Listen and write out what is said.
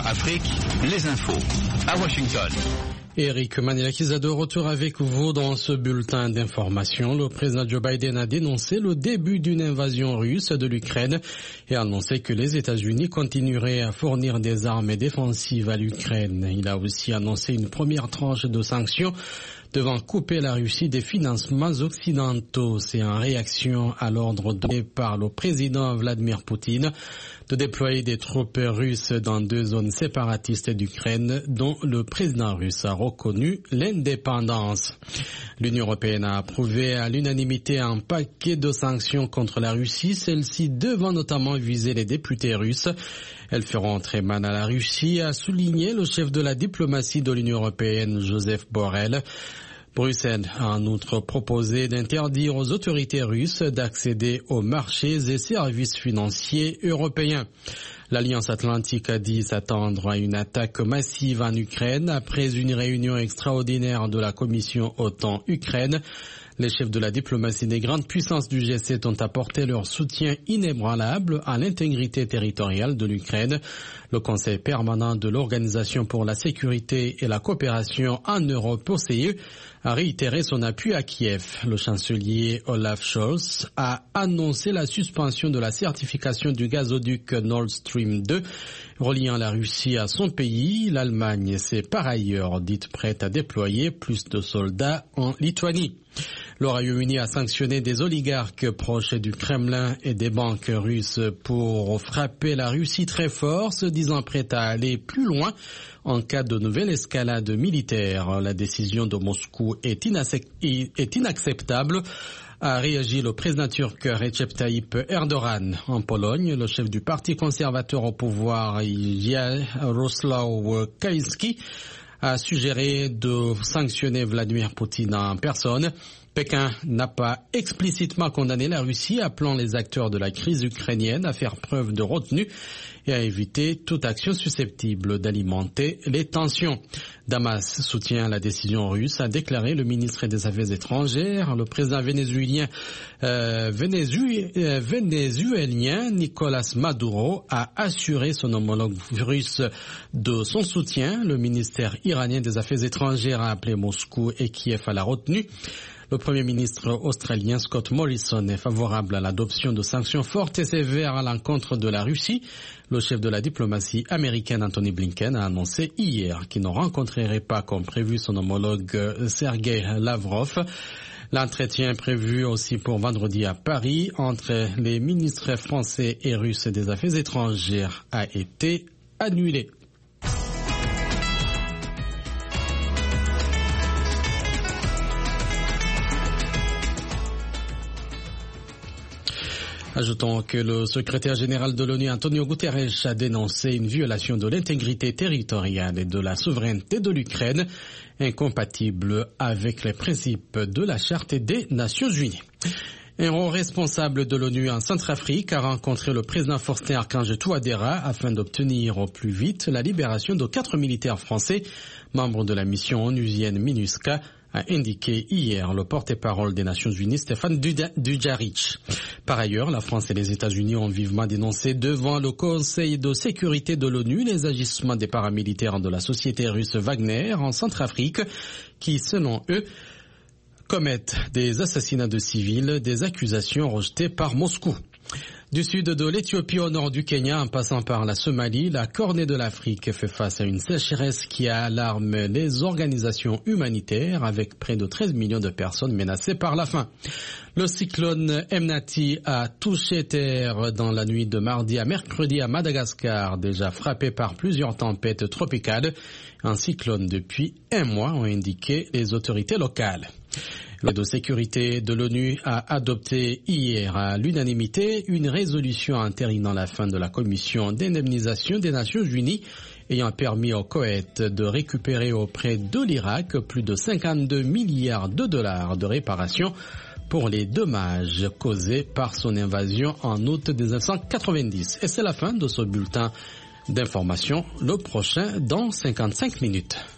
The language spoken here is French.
Afrique, les infos. À Washington. Eric Manilakiza de retour avec vous dans ce bulletin d'information. Le président Joe Biden a dénoncé le début d'une invasion russe de l'Ukraine et a annoncé que les États-Unis continueraient à fournir des armes défensives à l'Ukraine. Il a aussi annoncé une première tranche de sanctions devant couper la Russie des financements occidentaux. C'est en réaction à l'ordre donné par le président Vladimir Poutine de déployer des troupes russes dans 2 zones séparatistes d'Ukraine dont le président russe a reconnu l'indépendance. L'Union européenne a approuvé à l'unanimité un paquet de sanctions contre la Russie, celles-ci devant notamment viser les députés russes. Elles feront très mal à la Russie, a souligné le chef de la diplomatie de l'Union européenne, Joseph Borrell. Bruxelles a en outre proposé d'interdire aux autorités russes d'accéder aux marchés et services financiers européens. L'Alliance Atlantique a dit s'attendre à une attaque massive en Ukraine après une réunion extraordinaire de la Commission OTAN-Ukraine. Les chefs de la diplomatie des grandes puissances du G7 ont apporté leur soutien inébranlable à l'intégrité territoriale de l'Ukraine. Le Conseil permanent de l'Organisation pour la sécurité et la coopération en Europe, OCE, a réitéré son appui à Kiev. Le chancelier Olaf Scholz a annoncé la suspension de la certification du gazoduc Nord Stream 2 reliant la Russie à son pays. L'Allemagne s'est par ailleurs dite prête à déployer plus de soldats en Lituanie. Le Royaume-Uni a sanctionné des oligarques proches du Kremlin et des banques russes pour frapper la Russie très fort, se disant prête à aller plus loin en cas de nouvelle escalade militaire. La décision de Moscou est inacceptable, a réagi le président turc Recep Tayyip Erdogan. En Pologne, le chef du parti conservateur au pouvoir, Jarosław Kaczyński, a suggéré de sanctionner Vladimir Poutine en personne. Pékin n'a pas explicitement condamné la Russie, appelant les acteurs de la crise ukrainienne à faire preuve de retenue et à éviter toute action susceptible d'alimenter les tensions. Damas soutient la décision russe, a déclaré le ministre des Affaires étrangères. Le président vénézuélien Nicolás Maduro a assuré son homologue russe de son soutien. Le ministère iranien des Affaires étrangères a appelé Moscou et Kiev à la retenue. Le Premier ministre australien Scott Morrison est favorable à l'adoption de sanctions fortes et sévères à l'encontre de la Russie. Le chef de la diplomatie américaine Anthony Blinken a annoncé hier qu'il ne rencontrerait pas comme prévu son homologue Sergei Lavrov. L'entretien prévu aussi pour vendredi à Paris entre les ministres français et russes des Affaires étrangères a été annulé. Ajoutons que le secrétaire général de l'ONU, Antonio Guterres, a dénoncé une violation de l'intégrité territoriale et de la souveraineté de l'Ukraine, incompatible avec les principes de la Charte des Nations Unies. Un haut responsable de l'ONU en Centrafrique a rencontré le président Faustin-Archange Touadéra afin d'obtenir au plus vite la libération de 4 militaires français, membres de la mission onusienne MINUSCA, a indiqué hier le porte-parole des Nations Unies, Stéphane Dujarric. Par ailleurs, la France et les États-Unis ont vivement dénoncé devant le Conseil de sécurité de l'ONU les agissements des paramilitaires de la société russe Wagner en Centrafrique, qui, selon eux, commettent des assassinats de civils, des accusations rejetées par Moscou. Du sud de l'Éthiopie au nord du Kenya, en passant par la Somalie, la cornée de l'Afrique fait face à une sécheresse qui alarme les organisations humanitaires avec près de 13 millions de personnes menacées par la faim. Le cyclone Emnati a touché terre dans la nuit de mardi à mercredi à Madagascar, déjà frappé par plusieurs tempêtes tropicales. Un cyclone depuis 1 mois, ont indiqué les autorités locales. Le de sécurité de l'ONU a adopté hier à l'unanimité une résolution entérinant la fin de la commission d'indemnisation des Nations Unies ayant permis au Koweït de récupérer auprès de l'Irak plus de 52 milliards de dollars de réparation pour les dommages causés par son invasion en août 1990. Et c'est la fin de ce bulletin d'information. Le prochain dans 55 minutes.